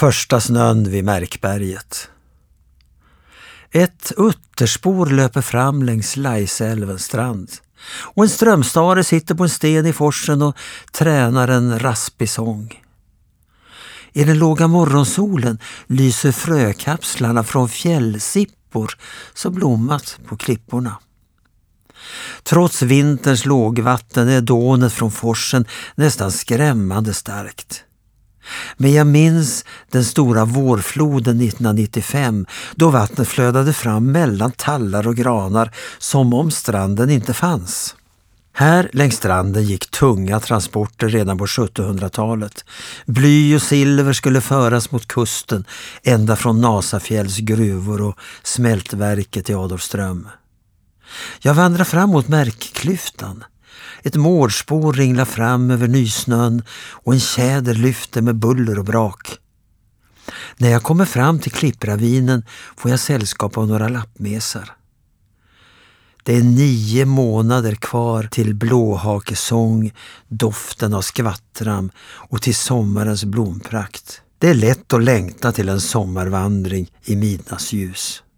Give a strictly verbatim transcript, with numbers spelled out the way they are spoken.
Första snön vid Märkberget. Ett utterspår löper fram längs Laisälvens strand. Och en strömstare sitter på en sten i forsen och tränar en raspig sång. I den låga morgonsolen lyser frökapslarna från fjällsippor som blommat på klipporna. Trots vinterns lågvatten är dånet från forsen nästan skrämmande starkt. Men jag minns den stora vårfloden nittonhundranittiofem då vattnet flödade fram mellan tallar och granar som om stranden inte fanns. Här längs stranden gick tunga transporter redan på sjuttonhundratalet. Bly och silver skulle föras mot kusten ända från Nasafjälls gruvor och smältverket i Adolfström. Jag vandrar fram mot Märkklyftan. Ett mårdspår ringlar fram över nysnön och en tjäder lyfter med buller och brak. När jag kommer fram till klippravinen får jag sällskap av några lappmesar. Det är nio månader kvar till blåhakesång, doften av skvattram och till sommarens blomprakt. Det är lätt att längta till en sommarvandring i midnattsljus.